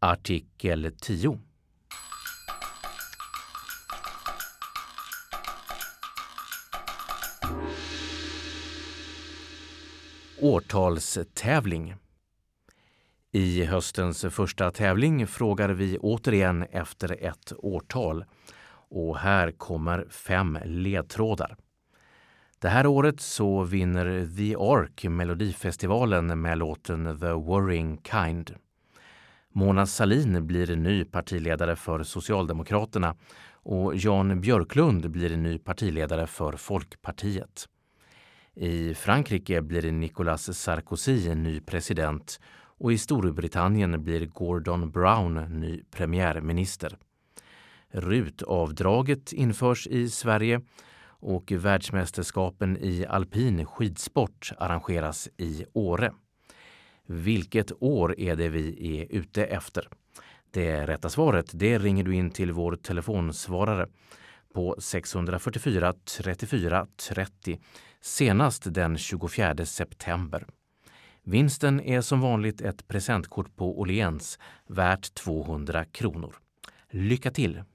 Artikel 10. Årtalstävling. I höstens första tävling frågar vi återigen efter ett årtal. Och här kommer 5 ledtrådar. Det här året så vinner The Ark Melodifestivalen med låten The Worrying Kind. Mona Sahlin blir ny partiledare för Socialdemokraterna och Jan Björklund blir ny partiledare för Folkpartiet. I Frankrike blir Nicolas Sarkozy ny president och i Storbritannien blir Gordon Brown ny premiärminister. RUT-avdraget införs i Sverige och världsmästerskapen i alpin skidsport arrangeras i Åre. Vilket år är det vi är ute efter? Det rätta svaret det ringer du in till vår telefonsvarare på 644 34 30 senast den 24 september. Vinsten är som vanligt ett presentkort på Åhléns värt 200 kronor. Lycka till!